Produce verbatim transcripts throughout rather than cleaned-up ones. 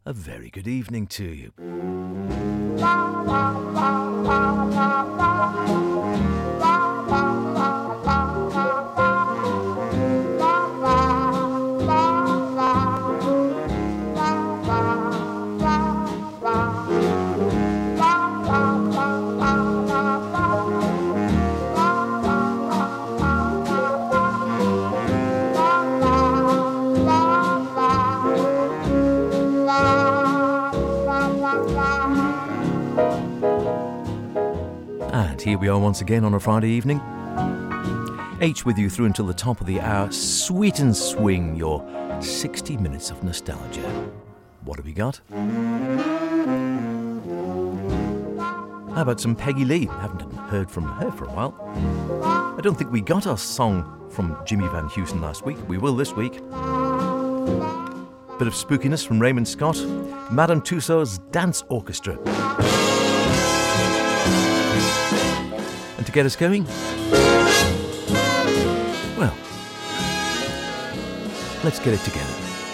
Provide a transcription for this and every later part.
a very good evening to you. And here we are once again on a Friday evening. H with you through until the top of the hour. Sweet and swing your sixty minutes of nostalgia. What have we got? How about some Peggy Lee? Haven't heard from her for a while. I don't think we got our song from Jimmy Van Heusen last week. We will this week. Bit of spookiness from Raymond Scott. Madame Tussauds Dance Orchestra. And to get us going, well, let's get it together.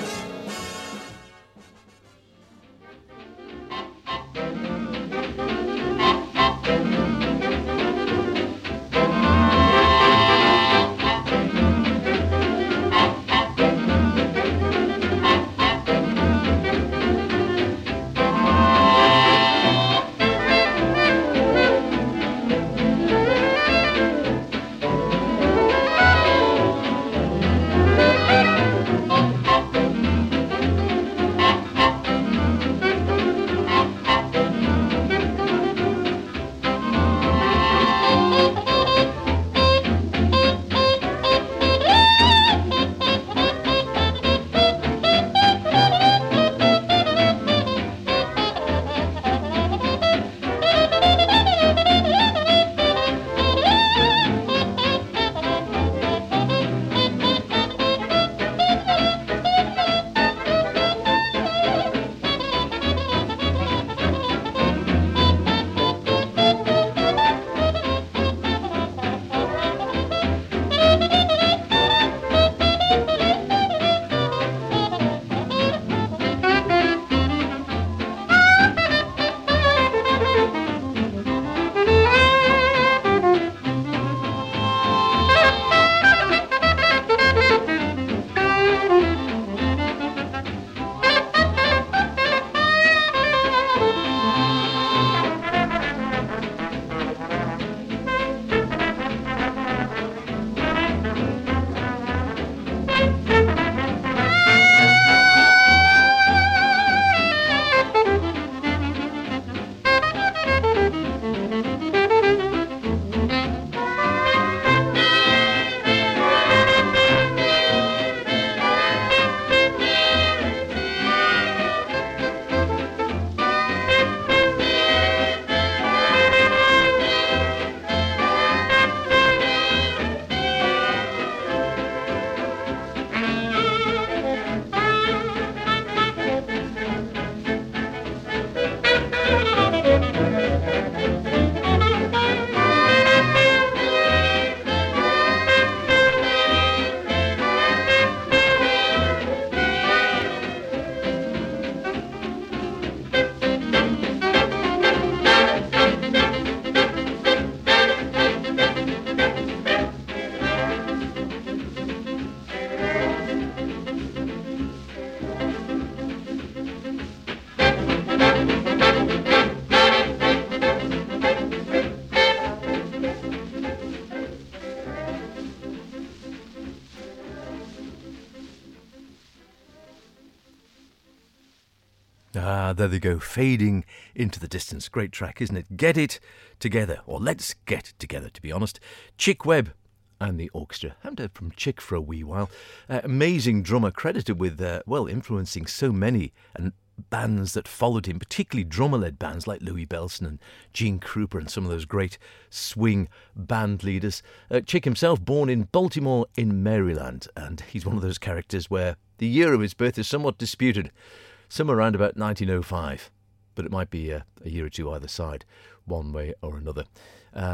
Ah, there they go, fading into the distance. Great track, isn't it? Get It Together, or Let's Get Together, to be honest. Chick Webb and the orchestra. Haven't heard from Chick for a wee while. Uh, amazing drummer, credited with, uh, well, influencing so many and bands that followed him, particularly drummer-led bands like Louis Bellson and Gene Krupa and some of those great swing band leaders. Uh, Chick himself, born in Baltimore in Maryland, and he's one of those characters where the year of his birth is somewhat disputed. Somewhere around about nineteen oh five, but it might be a, a year or two either side, one way or another. And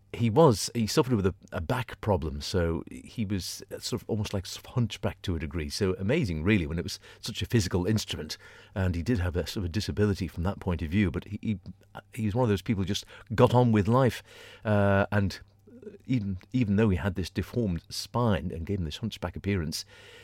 he was, he suffered with a, a back problem, so he was sort of almost like sort of hunchback to a degree. So amazing, really, when it was such a physical instrument. And he did have a sort of a disability from that point of view, but he he, he was one of those people who just got on with life. Uh, and even even though he had this deformed spine and gave him this hunchback appearance,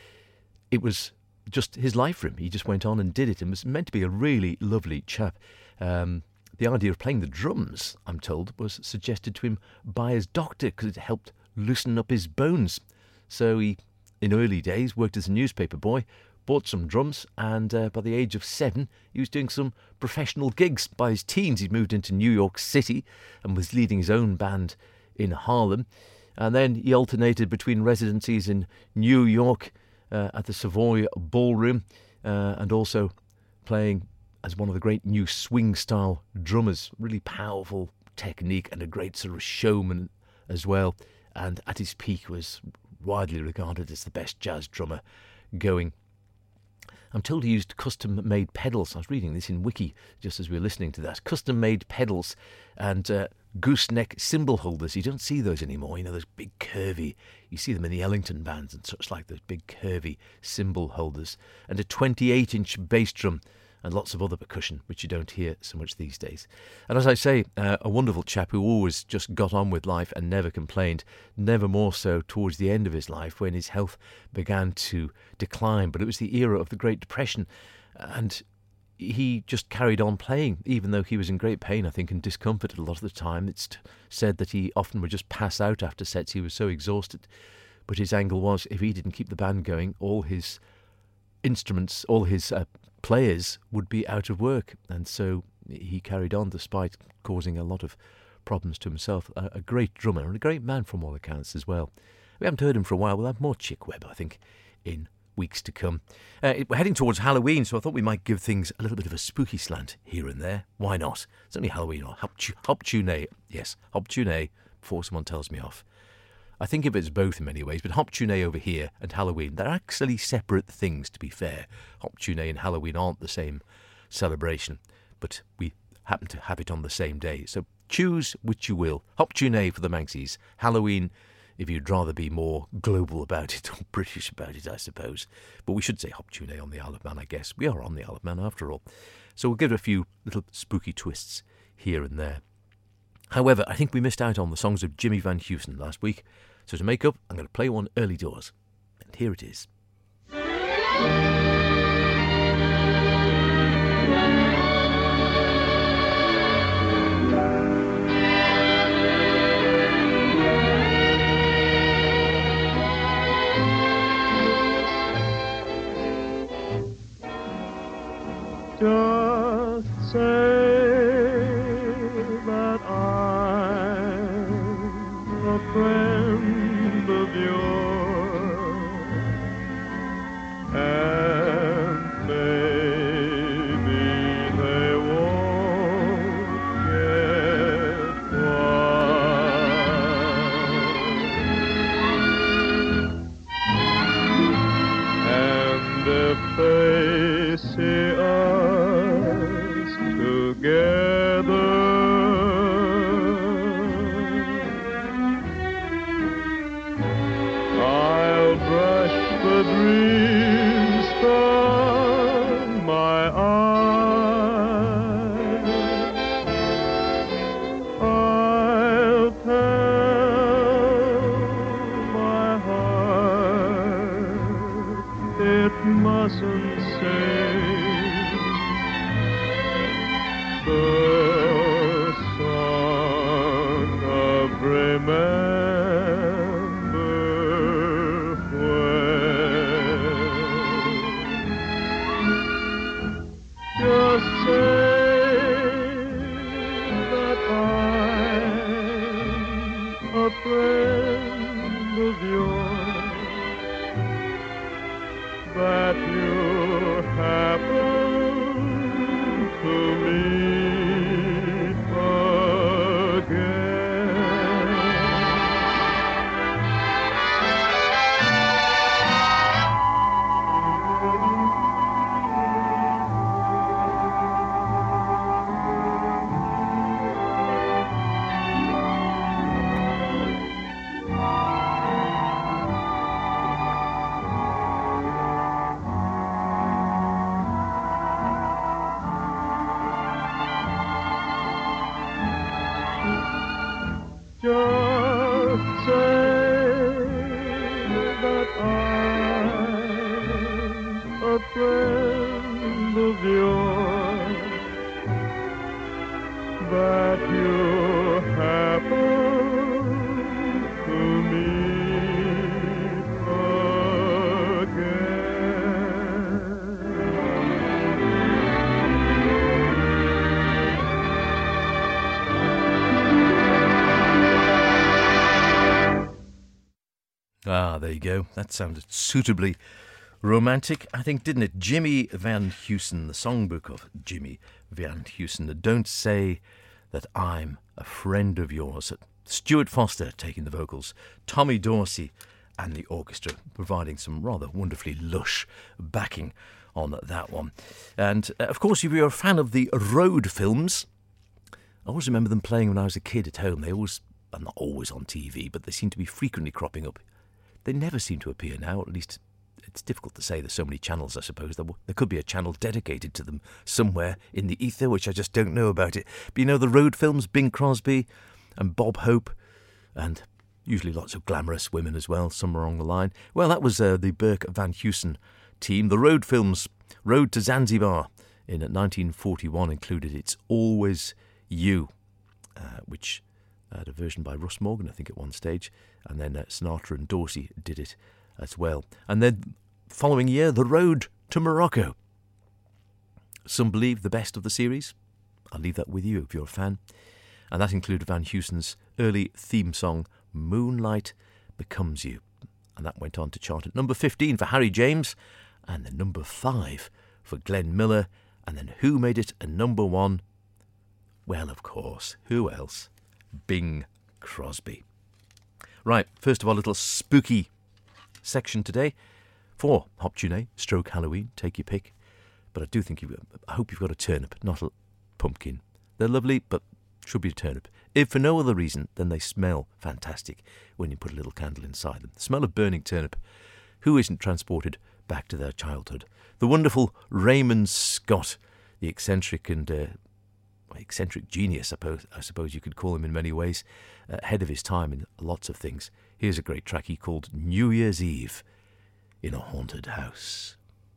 it was just his life for him. He just went on and did it, and was meant to be a really lovely chap. Um, The idea of playing the drums, I'm told, was suggested to him by his doctor because it helped loosen up his bones. So he, in early days, worked as a newspaper boy, bought some drums, and uh, by the age of seven, he was doing some professional gigs. By his teens, he'd moved into New York City and was leading his own band in Harlem. And then he alternated between residencies in New York uh, at the Savoy Ballroom uh, and also playing as one of the great new swing-style drummers. Really powerful technique and a great sort of showman as well. And at his peak was widely regarded as the best jazz drummer going. I'm told he used custom-made pedals. I was reading this in Wiki just as we were listening to that. Custom-made pedals and uh, gooseneck cymbal holders. You don't see those anymore. You know, those big curvy... You see them in the Ellington bands and such like, those big curvy cymbal holders. And a twenty-eight inch bass drum and lots of other percussion, which you don't hear so much these days. And as I say, uh, a wonderful chap who always just got on with life and never complained, never more so towards the end of his life when his health began to decline. But it was the era of the Great Depression, and he just carried on playing, even though he was in great pain, I think, and discomfort a lot of the time. It's said that he often would just pass out after sets. He was so exhausted. But his angle was, if he didn't keep the band going, all his instruments, all his uh, players would be out of work. And so he carried on despite causing a lot of problems to himself. A, a great drummer and a great man from all accounts as well. We haven't heard him for a while. We'll have more Chick Webb, I think, in weeks to come. Uh, we're heading towards Halloween, so I thought we might give things a little bit of a spooky slant here and there. Why not? It's only Halloween, or Hoptune. Yes, Hoptune, before someone tells me off. I think of it as both in many ways, but Hoptune over here and Halloween, they're actually separate things, to be fair. Hoptune and Halloween aren't the same celebration, but we happen to have it on the same day. So choose which you will. Hoptune for the Manxies. Halloween, if you'd rather be more global about it, or British about it, I suppose. But we should say Hoptune on the Isle of Man, I guess. We are on the Isle of Man after all. So we'll give it a few little spooky twists here and there. However, I think we missed out on the songs of Jimmy Van Heusen last week. So to make up, I'm going to play one early doors. And here it is. Just say that I'm a friend of yours, and maybe they won't get wild. And if they see us together, I'll brush the dreams from my eyes. I'll tell my heart it mustn't say the feels yours, that you happen to meet Ah, there you go. That sounded suitably romantic, I think, didn't it? Jimmy Van Heusen, the songbook of Jimmy Van Heusen. Don't Say That I'm a Friend of Yours. Stuart Foster taking the vocals, Tommy Dorsey and the orchestra providing some rather wonderfully lush backing on that one. And, uh, of course, if you're a fan of the Road films, I always remember them playing when I was a kid at home. They always, well, not always on T V, but they seem to be frequently cropping up. They never seem to appear now, at least it's difficult to say. There's so many channels, I suppose. There, there could be a channel dedicated to them somewhere in the ether, which I just don't know about it. But you know, the Road films, Bing Crosby and Bob Hope, and usually lots of glamorous women as well, somewhere along the line. Well, that was uh, the Burke Van Heusen team. The Road films, Road to Zanzibar in nineteen forty-one included It's Always You, uh, which had a version by Russ Morgan, I think, at one stage. And then uh, Sinatra and Dorsey did it as well. And then following year, The Road to Morocco. Some believe the best of the series. I'll leave that with you if you're a fan. And that included Van Heusen's early theme song, Moonlight Becomes You. And that went on to chart at number fifteen for Harry James, and then number five for Glenn Miller. And then who made it a number one? Well, of course, who else? Bing Crosby. Right, first of all, a little spooky section today for Hop Tune, stroke Halloween, take your pick. But I do think you, I hope you've got a turnip, not a pumpkin. They're lovely, but should be a turnip. If for no other reason than they smell fantastic when you put a little candle inside them. The smell of burning turnip. Who isn't transported back to their childhood? The wonderful Raymond Scott, the eccentric and uh, eccentric genius, I suppose, I suppose you could call him in many ways, uh, ahead of his time in lots of things. Here's a great track he called New Year's Eve in a Haunted House.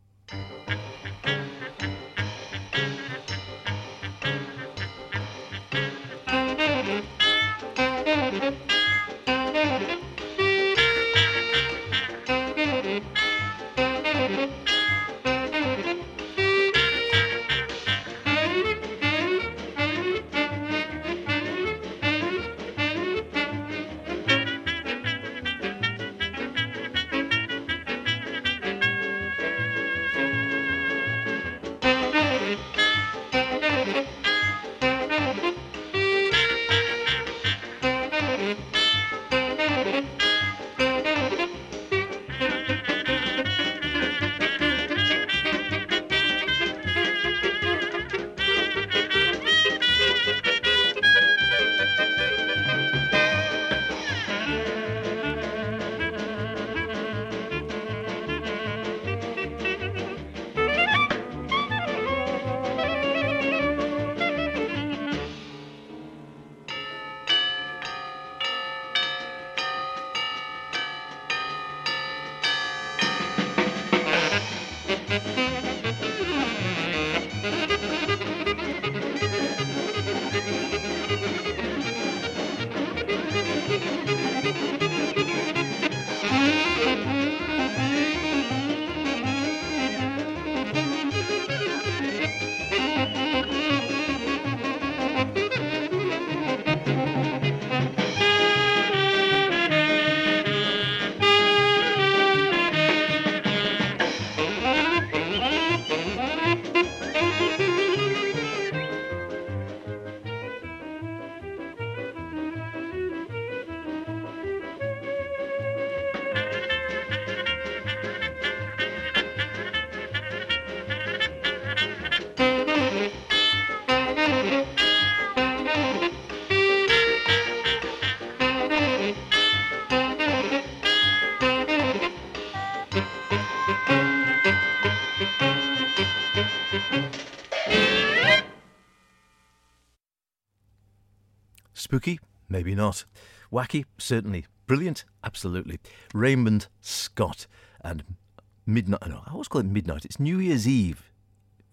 Spooky? Maybe not. Wacky? Certainly. Brilliant? Absolutely. Raymond Scott and Midnight. No, I always call it Midnight. It's New Year's Eve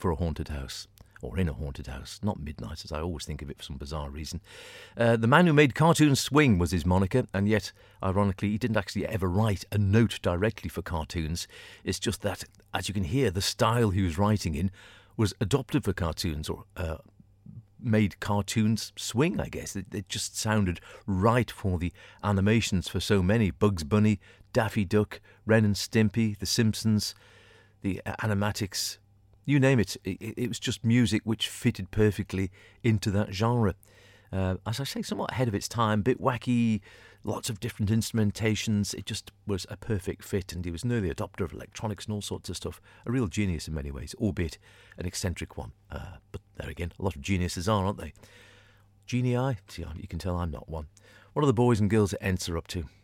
for a haunted house, or in a haunted house, not Midnight, as I always think of it for some bizarre reason. Uh, the man who made cartoons swing was his moniker, and yet, ironically, he didn't actually ever write a note directly for cartoons. It's just that, as you can hear, the style he was writing in was adopted for cartoons, or uh, made cartoons swing, I guess. It, it just sounded right for the animations for so many. Bugs Bunny, Daffy Duck, Ren and Stimpy, The Simpsons, the uh, animatics, you name it. It, it was just music which fitted perfectly into that genre. Uh, as I say, somewhat ahead of its time, bit wacky, lots of different instrumentations. It just was a perfect fit, and he was an early adopter of electronics and all sorts of stuff. A real genius in many ways, albeit an eccentric one. Uh, but there again, a lot of geniuses are, aren't they? Genii? See, you can tell I'm not one. What are the boys and girls at E N S A up to?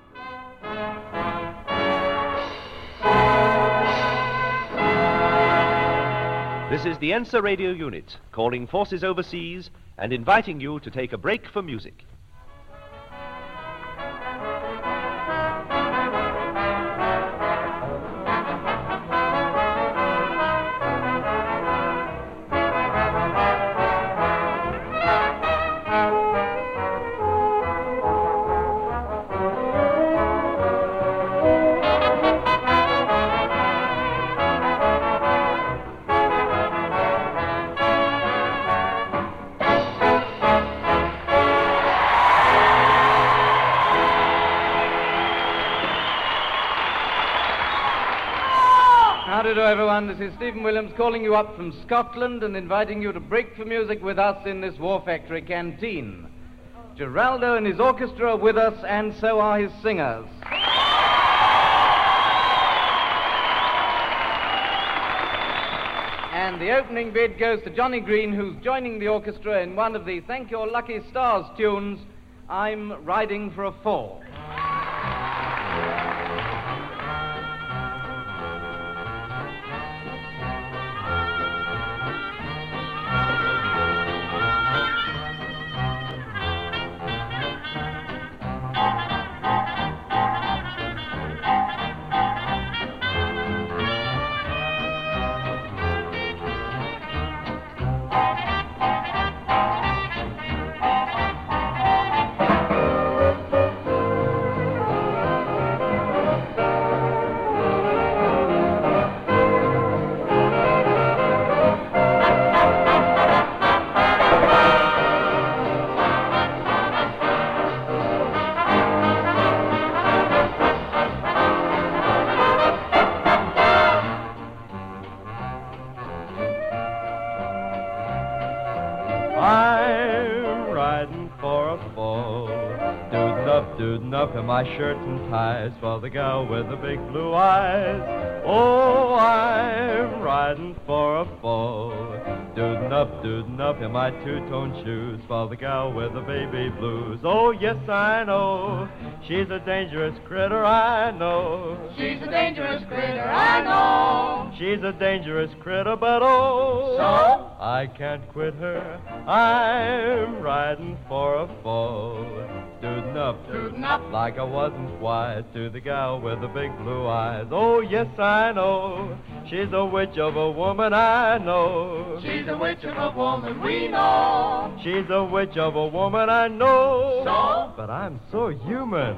This is the E N S A radio unit, calling forces overseas and inviting you to take a break for music. Howdy-do, everyone. This is Stephen Williams calling you up from Scotland and inviting you to break for music with us in this War Factory canteen. Geraldo and his orchestra are with us, and so are his singers. And the opening bid goes to Johnny Green, who's joining the orchestra in one of the Thank Your Lucky Stars tunes, I'm Riding for a Fall. Up in my shirt and ties for the gal with the big blue eyes. Oh, I'm riding for a fall. Doodin' up, doodin' up in my two-tone shoes for the gal with the baby blues. Oh, yes, I know. She's a dangerous critter, I know. She's a dangerous critter, I know. She's a dangerous critter, but oh, so? I can't quit her. I'm riding for a fall. Doodin' up, doodin' up, like I wasn't wise to the gal with the big blue eyes. Oh, yes, I know. She's a witch of a woman, I know. She's a witch of a woman, we know. She's a witch of a woman, I know. So? But I'm so human.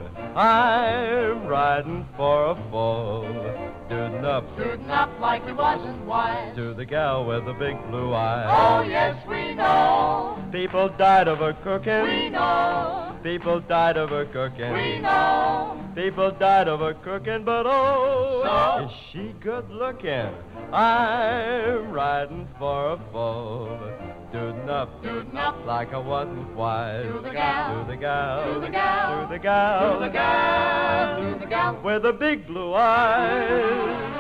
I'm riding for a fall. Doodin' up, doodin' up, like he wasn't wise to the gal with the big blue eyes. Oh, yes, we know. People died of her cooking. We know. People died of her cooking. We know. People died of her cooking, but oh, so? Is she good looking? I'm riding for a fall. Doodin' up, doodin' up, like I wasn't wise to the gal, to the gal, to the gal, to the gal, to the gal, to the gal, with the big blue eyes.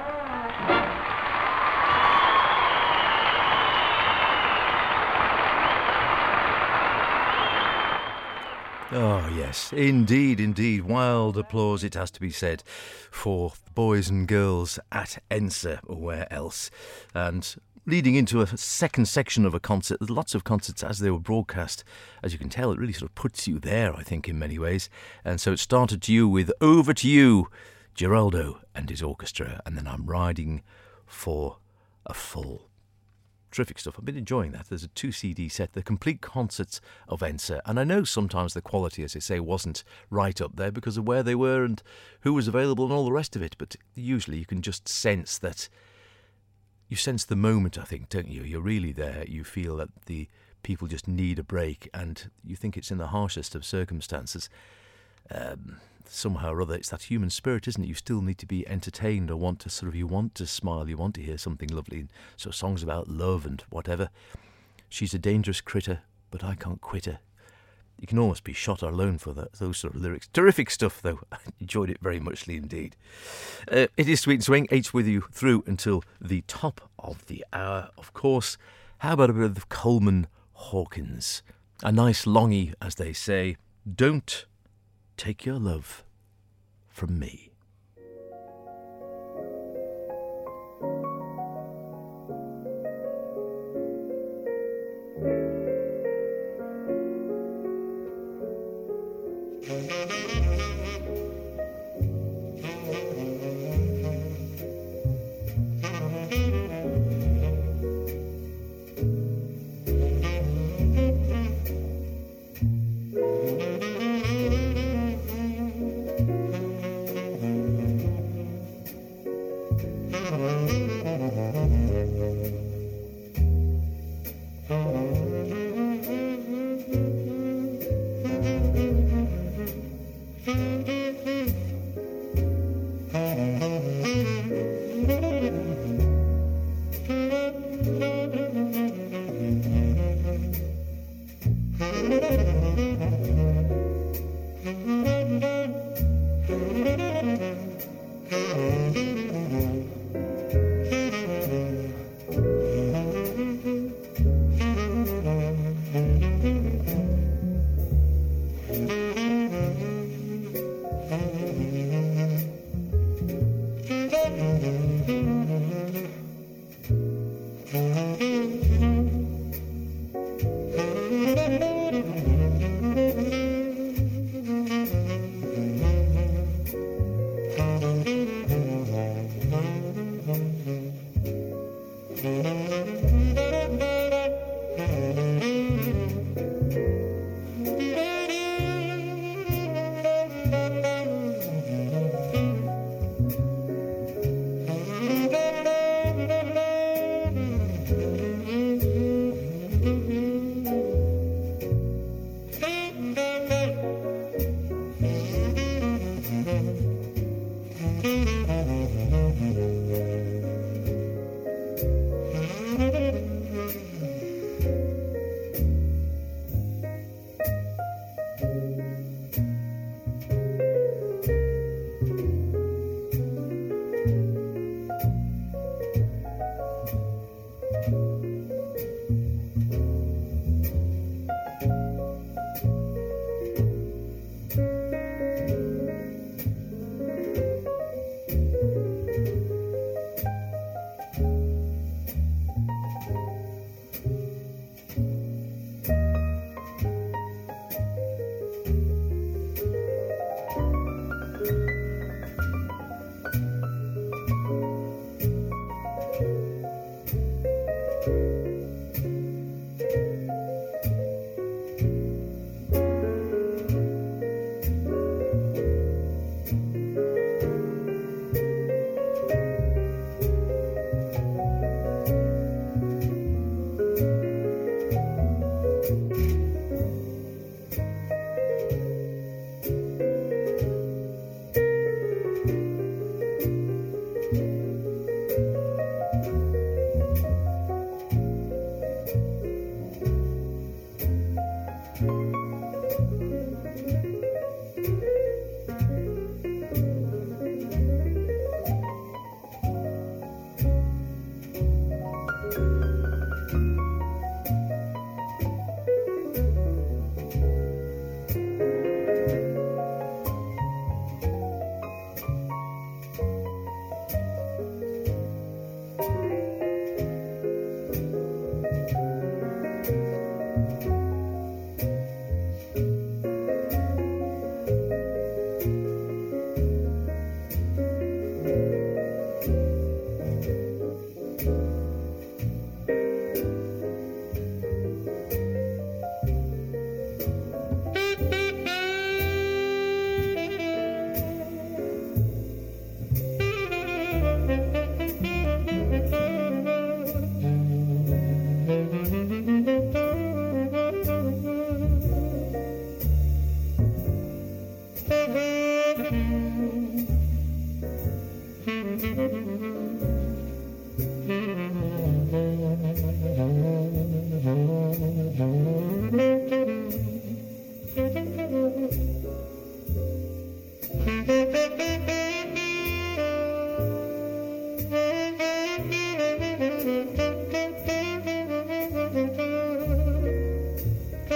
Oh, yes, indeed, indeed. Wild applause, it has to be said, for boys and girls at E N S A, or where else. And leading into a second section of a concert, there's lots of concerts as they were broadcast. As you can tell, it really sort of puts you there, I think, in many ways. And so it started to you with Over to You, Geraldo and his orchestra, and then I'm Riding for a Fall. Terrific stuff. I've been enjoying that. There's a two C D set, the complete concerts of Ensa. And I know sometimes the quality, as I say, wasn't right up there because of where they were and who was available and all the rest of it. But usually you can just sense that, you sense the moment, I think, don't you? You're really there. You feel that the people just need a break, and you think it's in the harshest of circumstances. Um, somehow or other, it's that human spirit, isn't it? You still need to be entertained or want to sort of, you want to smile, you want to hear something lovely. So songs about love and whatever. She's a dangerous critter, but I can't quit her. You can almost be shot alone for that, those sort of lyrics. Terrific stuff, though. I enjoyed it very muchly indeed. Uh, it is Sweet and Swing. H with you through until the top of the hour, of course. How about a bit of Coleman Hawkins? A nice longie, as they say. Don't take your love from me. Thank you.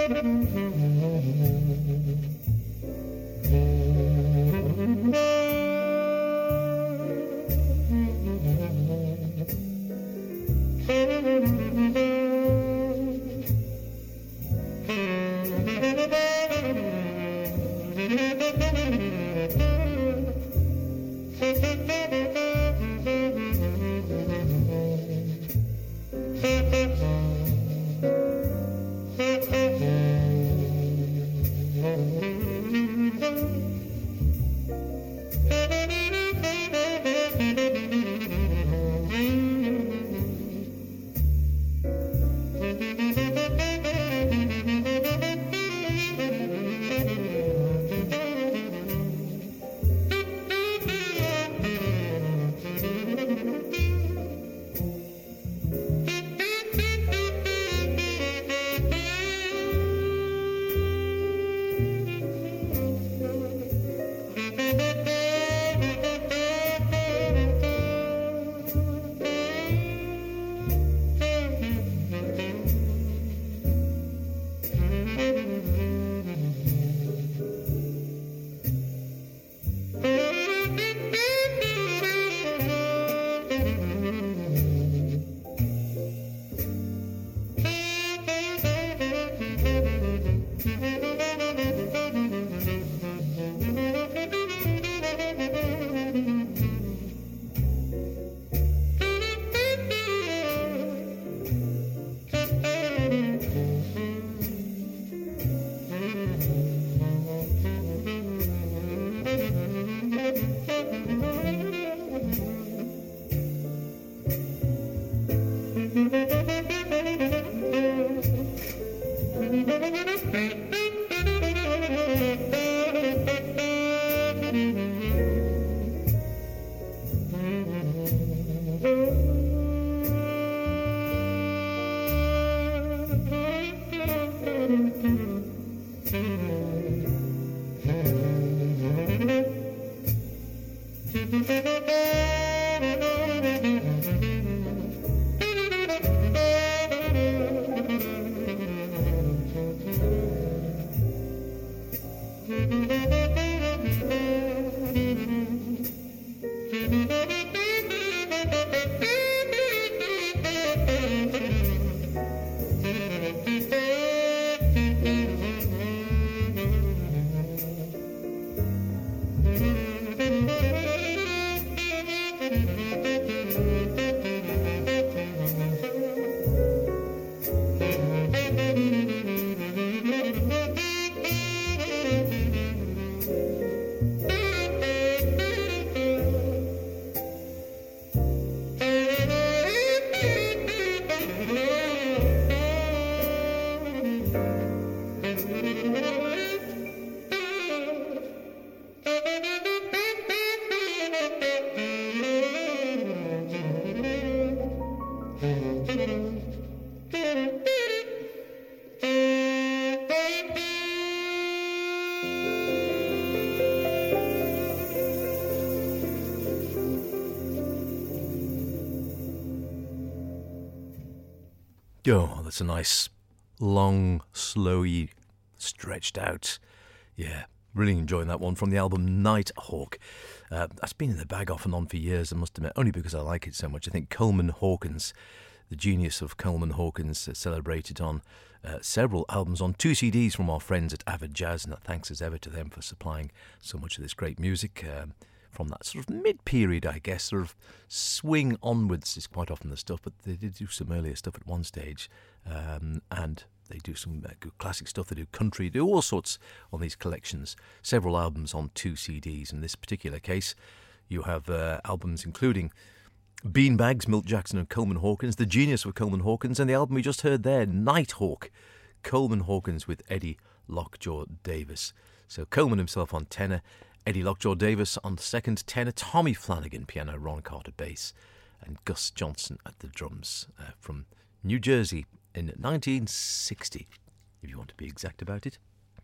Oh, that's a nice, long, slowy, stretched out. Yeah, really enjoying that one from the album Nighthawk. Uh, that's been in the bag off and on for years, I must admit, only because I like it so much. I think Coleman Hawkins, the genius of Coleman Hawkins, uh, celebrated on uh, several albums on two C Ds from our friends at Avid Jazz, and thanks as ever to them for supplying so much of this great music. Um, from that sort of mid-period, I guess, sort of swing onwards is quite often the stuff, but they did do some earlier stuff at one stage, um, and they do some uh, good classic stuff. They do country, do all sorts on these collections, several albums on two C Ds. In this particular case, you have uh, albums including Beanbags, Milt Jackson and Coleman Hawkins, The Genius of Coleman Hawkins, and the album we just heard there, Nighthawk, Coleman Hawkins with Eddie Lockjaw Davis. So Coleman himself on tenor, Eddie Lockjaw Davis on the second tenor, Tommy Flanagan piano, Ron Carter bass, and Gus Johnson at the drums, uh, from New Jersey in nineteen sixty, if you want to be exact about it.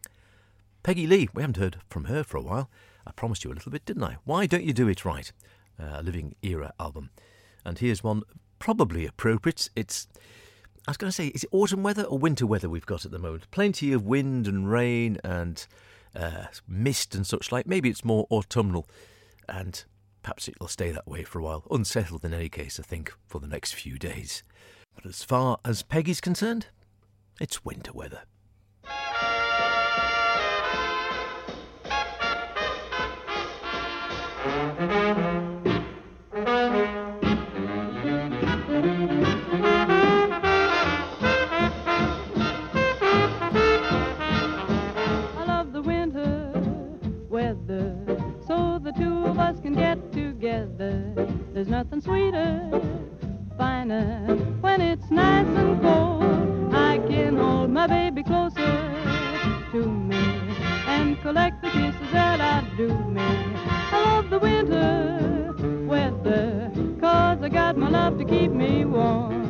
Peggy Lee, we haven't heard from her for a while. I promised you a little bit, didn't I? Why Don't You Do It Right? A uh, Living Era album. And here's one probably appropriate. It's I was going to say, is it autumn weather or winter weather we've got at the moment? Plenty of wind and rain and uh, mist and such like. Maybe it's more autumnal, and perhaps it'll stay that way for a while. Unsettled in any case, I think, for the next few days. But as far as Peggy's concerned, it's winter weather. I love the winter weather, so the two of us can get together. There's nothing sweeter, finer, when it's nice and cold. I can hold my baby closer to me and collect the kisses that outdo me. I love the winter weather, 'cause I got my love to keep me warm.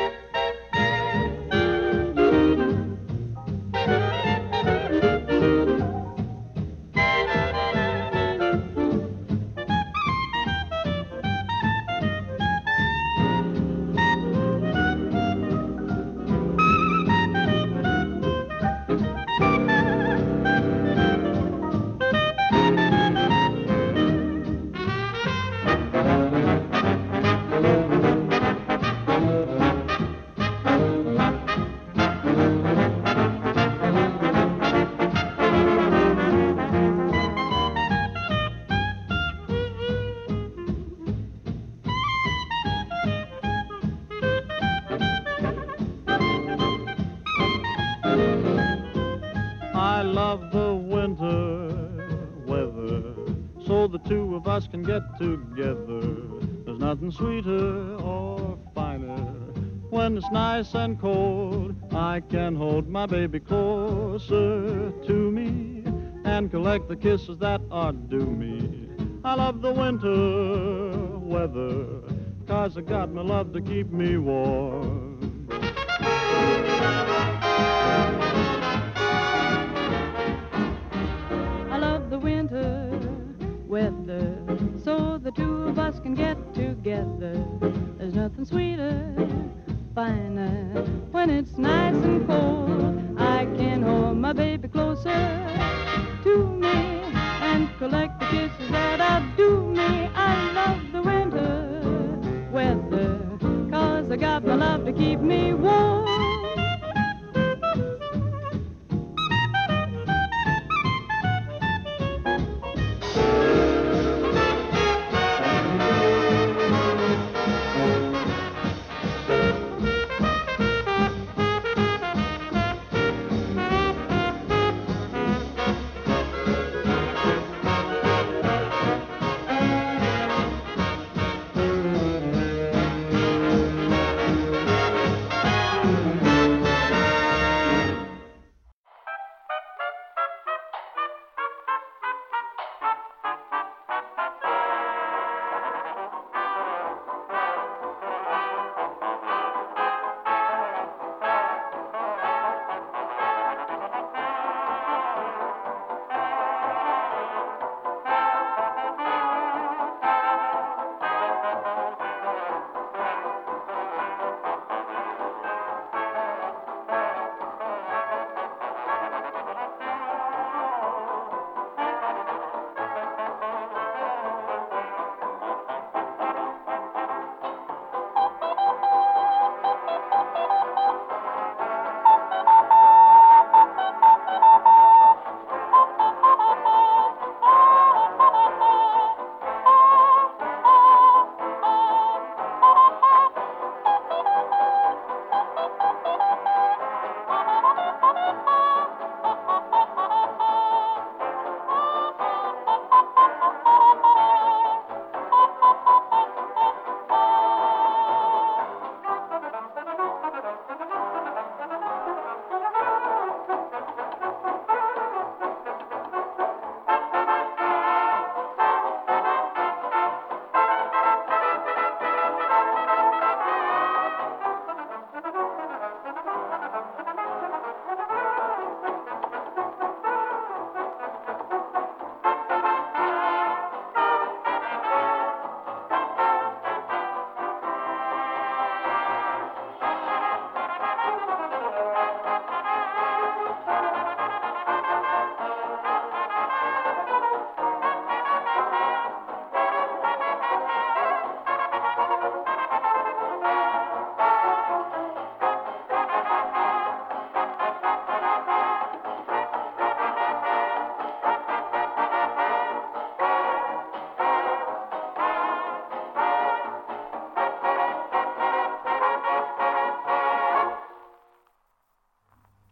I love the winter weather, so the two of us can get together. There's nothing sweeter or finer, when it's nice and cold. I can hold my baby closer to me and collect the kisses that are due me. I love the winter weather, 'cause I got my love to keep me warm. I love the winter weather, so the two of us can get together. There's nothing sweeter, finer, when it's nice and cold. I can hold my baby closer to me and collect the kisses that outdo me. I love the winter weather, 'cause I got my love to keep me warm.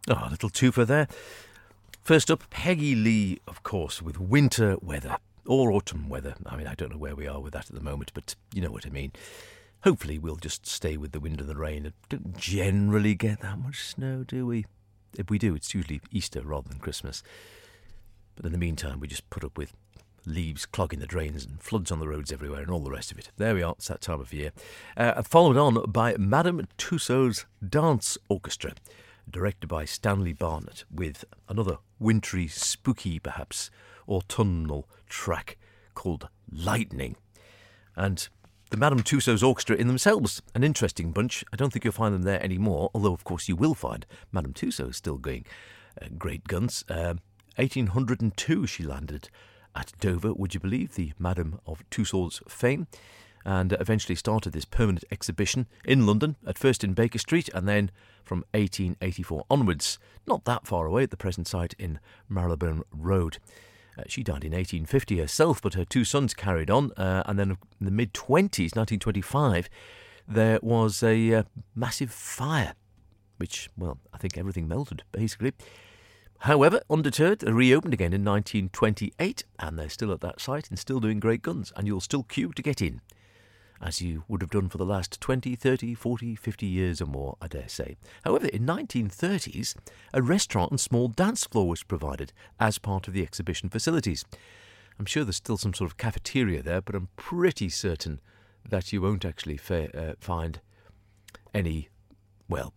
Oh, a little twofer there. First up, Peggy Lee, of course, with Winter Weather, or Autumn Weather. I mean, I don't know where we are with that at the moment, but you know what I mean. Hopefully we'll just stay with the wind and the rain. And don't generally get that much snow, do we? If we do, it's usually Easter rather than Christmas. But in the meantime, we just put up with leaves clogging the drains and floods on the roads everywhere and all the rest of it. There we are, it's that time of year. Uh, followed on by Madame Tussauds Dance Orchestra, directed by Stanley Barnett, with another wintry, spooky, perhaps, autumnal track called Lightning. And the Madame Tussauds Orchestra in themselves, an interesting bunch. I don't think you'll find them there anymore, although, of course, you will find Madame Tussauds still going uh, great guns. Uh, eighteen oh two she landed at Dover, would you believe, the Madame of Tussauds fame, and eventually started this permanent exhibition in London, at first in Baker Street, and then from eighteen eighty-four onwards, not that far away at the present site in Marylebone Road. Uh, she died in eighteen fifty herself, but her two sons carried on, uh, and then in the mid-twenties, nineteen twenty-five, there was a uh, massive fire, which, well, I think everything melted, basically. However, undeterred, they reopened again in nineteen twenty-eight, and they're still at that site and still doing great guns, and you'll still queue to get in, as you would have done for the last twenty, thirty, forty, fifty years or more, I dare say. However, in nineteen thirties, a restaurant and small dance floor was provided as part of the exhibition facilities. I'm sure there's still some sort of cafeteria there, but I'm pretty certain that you won't actually fa- uh, find any, well,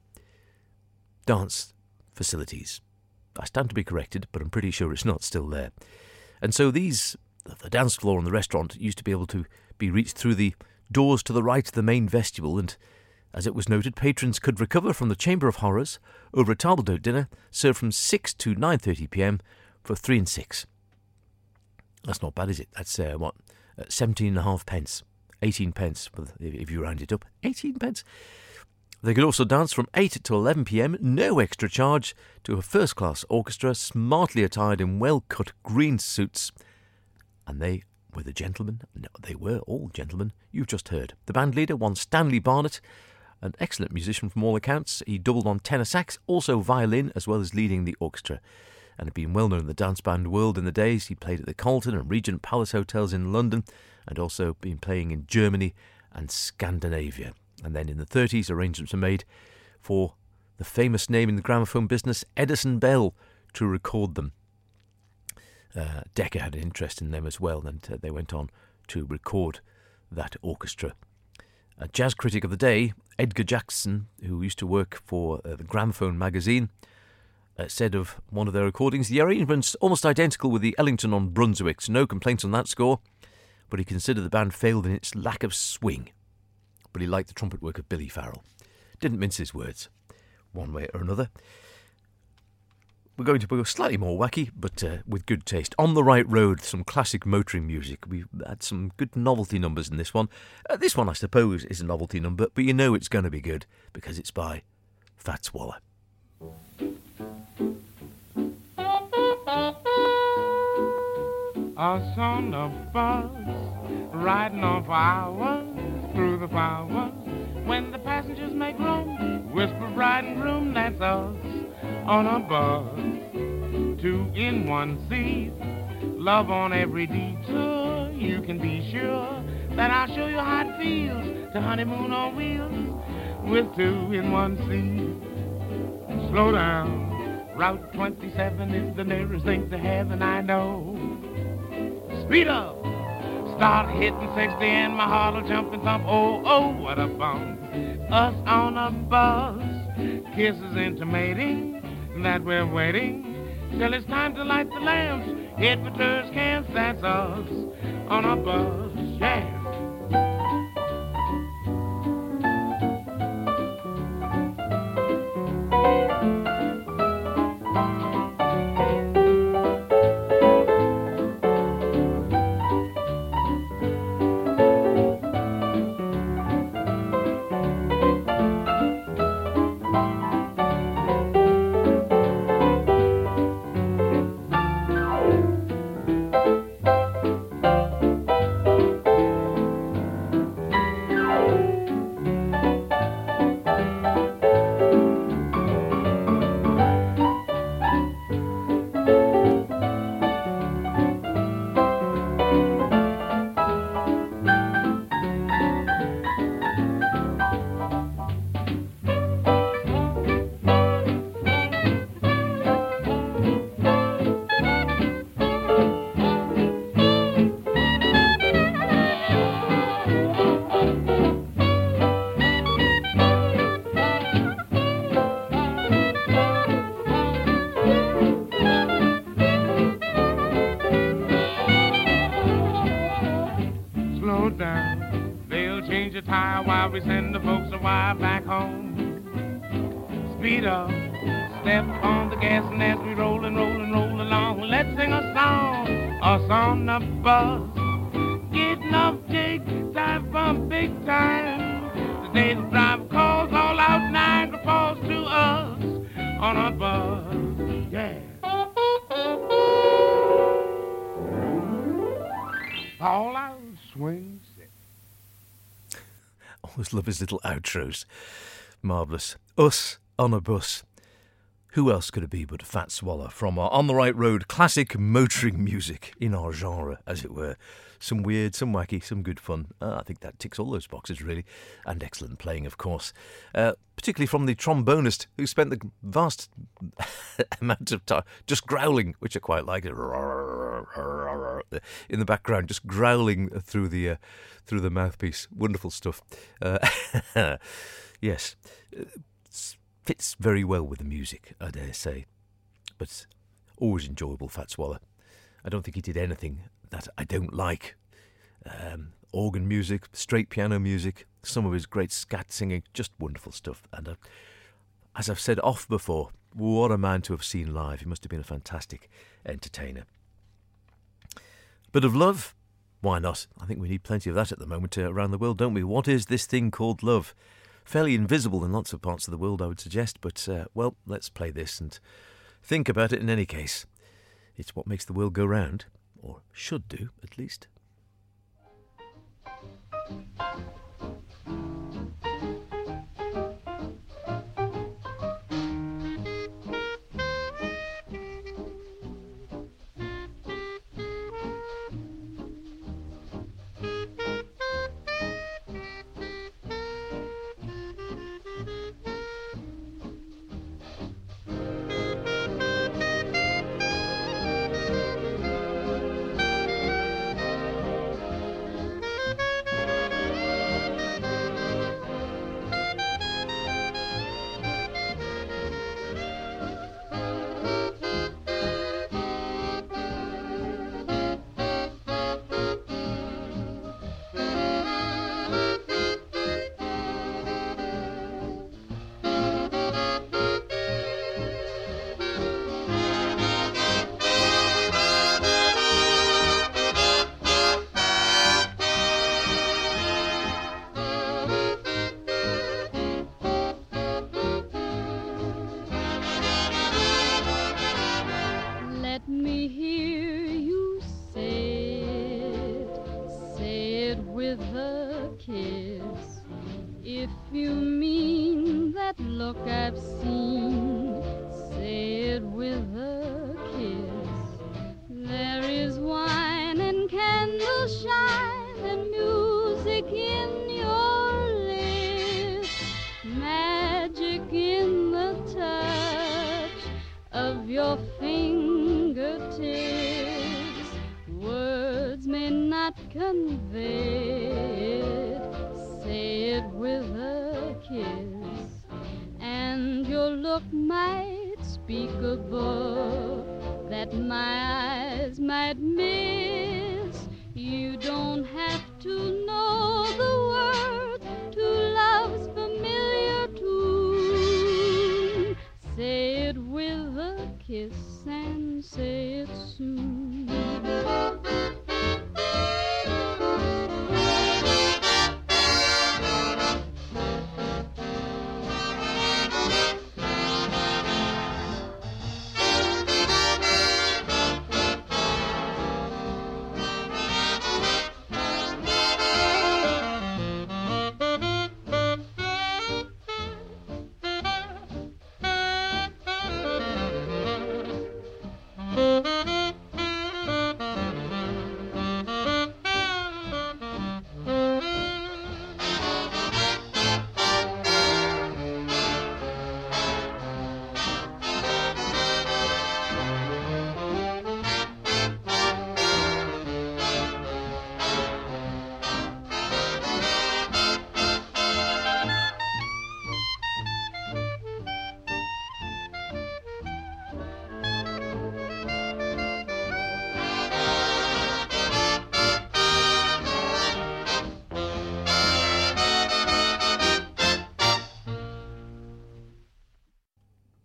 dance facilities. I stand to be corrected, but I'm pretty sure it's not still there. And so these, the dance floor and the restaurant, used to be able to be reached through the doors to the right of the main vestibule, and as it was noted, patrons could recover from the Chamber of Horrors over a table d'hote dinner served from six to nine thirty p.m. for three and six. That's not bad, is it? That's, uh, what, uh, seventeen and a half pence. eighteen pence, if you round it up. eighteen pence. They could also dance from eight to eleven p.m, no extra charge, to a first-class orchestra smartly attired in well-cut green suits. And they were the gentlemen. No, they were all gentlemen you've just heard. The band leader, one Stanley Barnett, an excellent musician from all accounts. He doubled on tenor sax, also violin, as well as leading the orchestra, and had been well known in the dance band world in the days. He played at the Carlton and Regent Palace hotels in London, and also been playing in Germany and Scandinavia. And then in the thirties, arrangements were made for the famous name in the gramophone business, Edison Bell, to record them. Uh, Decca had an interest in them as well, and uh, they went on to record that orchestra. A jazz critic of the day, Edgar Jackson, who used to work for uh, the Gramophone magazine, uh, said of one of their recordings, the arrangement's almost identical with the Ellington on Brunswick's, no complaints on that score, but he considered the band failed in its lack of swing. But he liked the trumpet work of Billy Farrell. Didn't mince his words, one way or another. We're going to go slightly more wacky, but uh, with good taste. On the Right Road, some classic motoring music. We've had some good novelty numbers in this one. Uh, this one, I suppose, is a novelty number, but you know it's going to be good because it's by Fats Waller. Us on the bus, riding on for hours through the flowers. When the passengers make room, whisper bride and groom, that's us on a bus. Two in one seat, love on every detour. You can be sure that I'll show you how it feels to honeymoon on wheels with two in one seat. Slow down, Route twenty-seven is the nearest thing to heaven I know. Speed up, start hitting sixty and my heart will jump and thump. Oh, oh, what a bump. Us on a bus, kisses intimating that we're waiting till it's time to light the lamps. Hit the tourist camps, that's us on a bus, yeah. we send the folks a wire back home. Speed up, step on the gas, and as we roll and roll and roll along, let's sing a song, a song of buzz. Getting off Jake, time from big time. Today the driver calls all out Niagara Falls to us on a buzz, yeah. All out swing set. Always love his little outros. Marvellous. Us on a bus. Who else could it be but Fat Swallow from our On the Right Road classic motoring music in our genre, as it were. Some weird, some wacky, some good fun. Uh, I think that ticks all those boxes, really. And excellent playing, of course. Uh, particularly from the trombonist, who spent the vast amount of time just growling, which I quite like, in the background, just growling through the uh, through the mouthpiece. Wonderful stuff. Uh, yes. It's fits very well with the music, I dare say. But always enjoyable, Fat Swallow. I don't think he did anything that I don't like. Um, organ music, straight piano music, some of his great scat singing, just wonderful stuff. And uh, as I've said off before, what a man to have seen live. He must have been a fantastic entertainer. Bit of love? Why not? I think we need plenty of that at the moment uh, around the world, don't we? What is this thing called love? Fairly invisible in lots of parts of the world, I would suggest, but, uh, well, let's play this and think about it in any case. It's what makes the world go round, or should do, at least.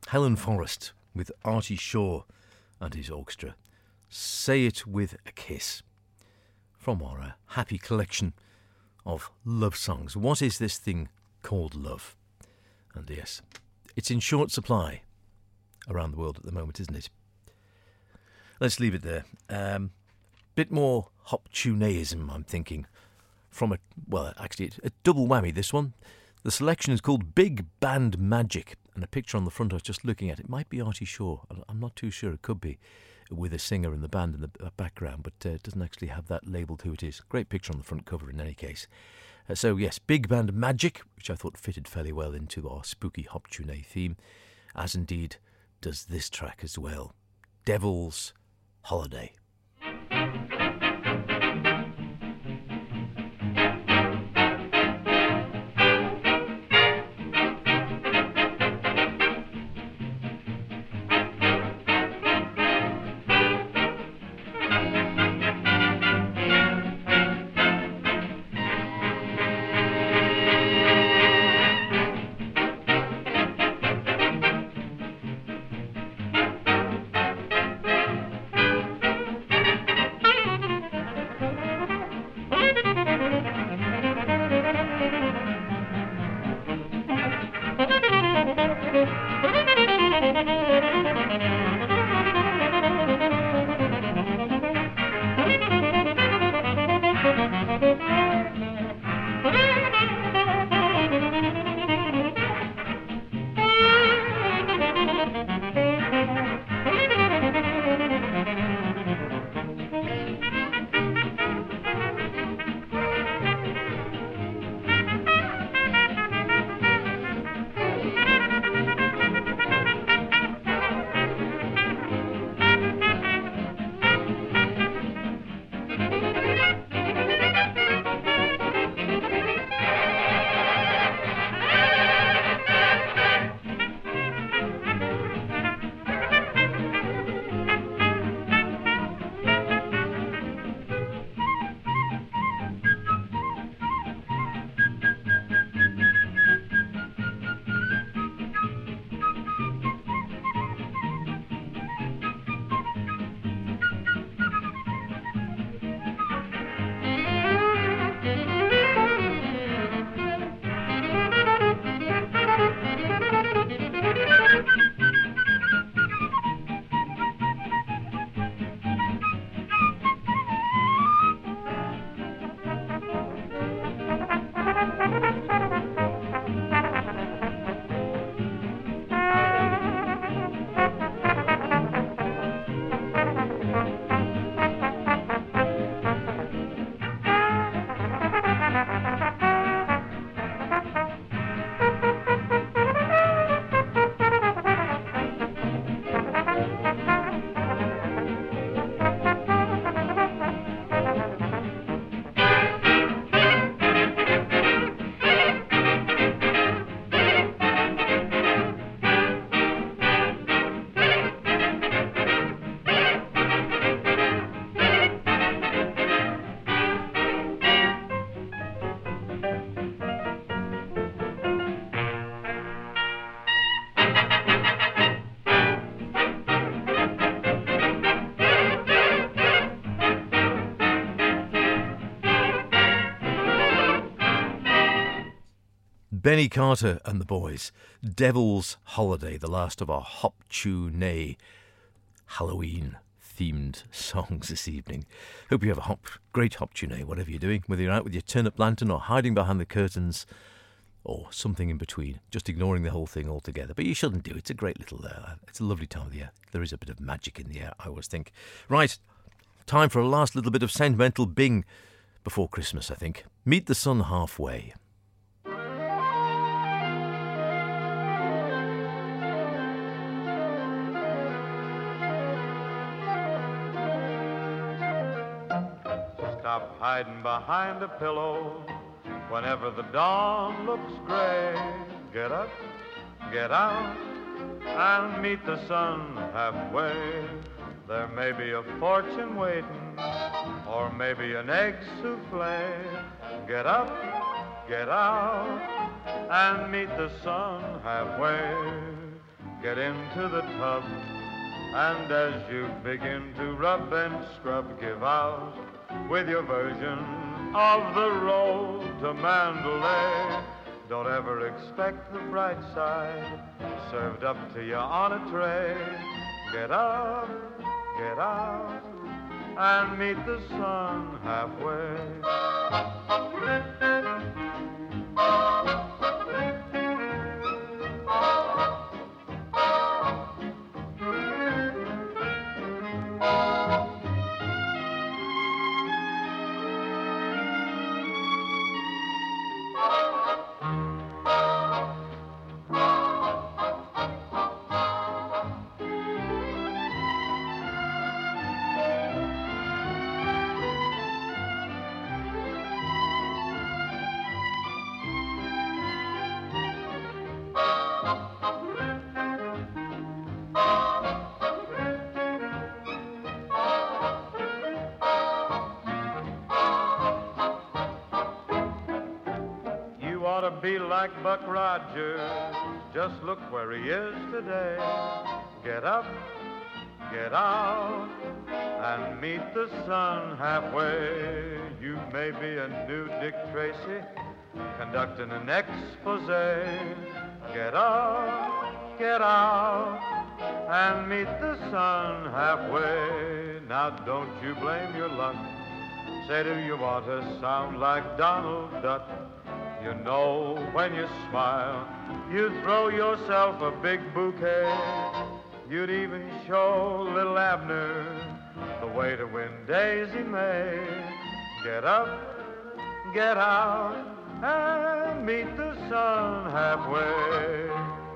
Helen Forrest with Artie Shaw and his orchestra. Say It With a Kiss. From our uh, happy collection of love songs. What is this thing called love? And yes, it's in short supply around the world at the moment, isn't it? Let's leave it there. Um, bit more hop-tuneism, I'm thinking. From a, well, actually, a double whammy, this one. The selection is called Big Band Magic, and a picture on the front I was just looking at. It might be Artie Shaw. I'm not too sure. It could be with a singer in the band in the background, but uh, it doesn't actually have that labelled who it is. Great picture on the front cover in any case. Uh, so, yes, Big Band Magic, which I thought fitted fairly well into our spooky hop-tune theme, as indeed does this track as well. Devil's Holiday. Benny Carter and the Boys, Devil's Holiday, the last of our hop-tune Halloween-themed songs this evening. Hope you have a hop, great hop-tune, whatever you're doing, whether you're out with your turnip lantern or hiding behind the curtains or something in between, just ignoring the whole thing altogether. But you shouldn't do. It's a great little, uh, it's a lovely time of the year. There is a bit of magic in the air, I always think. Right, time for a last little bit of sentimental bing before Christmas, I think. Meet the Sun Halfway. Stop hiding behind a pillow whenever the dawn looks gray. Get up, get out, and meet the sun halfway. There may be a fortune waiting, or maybe an egg souffle. Get up, get out, and meet the sun halfway. get into the tub. And as you begin to rub and scrub, give out with your version of the road to Mandalay. Don't ever expect the bright side served up to you on a tray. Get up, get out, and meet the sun halfway. Be like Buck Rogers, just look where he is today. Get up, get out, and meet the sun halfway. You may be a new Dick Tracy, conducting an expose. Get up, get out, and meet the sun halfway. Now don't you blame your luck. Say, do you want to sound like Donald Duck? You know when you smile, you throw yourself a big bouquet. You'd even show little Abner the way to win Daisy May. Get up, get out, and meet the sun halfway.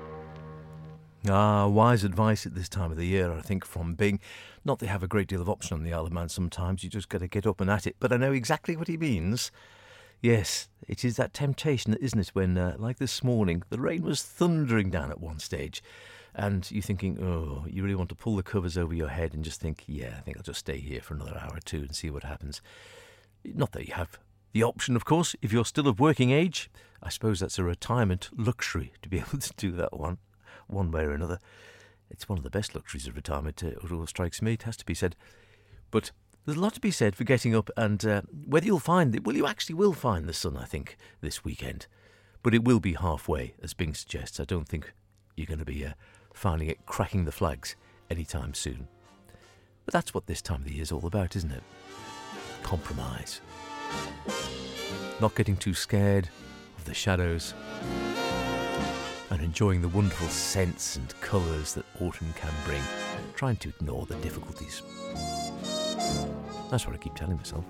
Ah, wise advice at this time of the year, I think, from Bing. Not they have a great deal of option on the Isle of Man sometimes. You just got to get up and at it. But I know exactly what he means. Yes, it is that temptation, isn't it, when, uh, like this morning, the rain was thundering down at one stage, and you're thinking, oh, you really want to pull the covers over your head and just think, yeah, I think I'll just stay here for another hour or two and see what happens. Not that you have the option, of course, if you're still of working age. I suppose that's a retirement luxury to be able to do that one, one way or another. It's one of the best luxuries of retirement, it all strikes me, it has to be said. But there's a lot to be said for getting up and uh, whether you'll find it. Well, you actually will find the sun, I think, this weekend. But it will be halfway, as Bing suggests. I don't think you're going to be uh, finding it cracking the flags anytime soon. But that's what this time of the year is all about, isn't it? Compromise. Not getting too scared of the shadows. And enjoying the wonderful scents and colours that autumn can bring. Trying to ignore the difficulties. That's what I keep telling myself.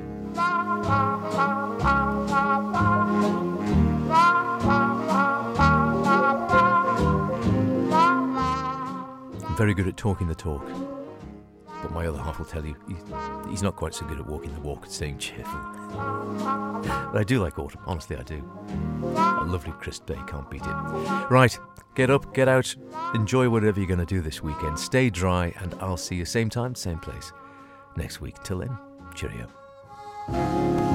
I'm very good at talking the talk, but my other half will tell you he's not quite so good at walking the walk and staying cheerful. But I do like autumn, honestly I do. A lovely crisp day, can't beat it. Right, get up, get out, enjoy whatever you're going to do this weekend. Stay dry, and I'll see you same time, same place next week. Till then, cheerio.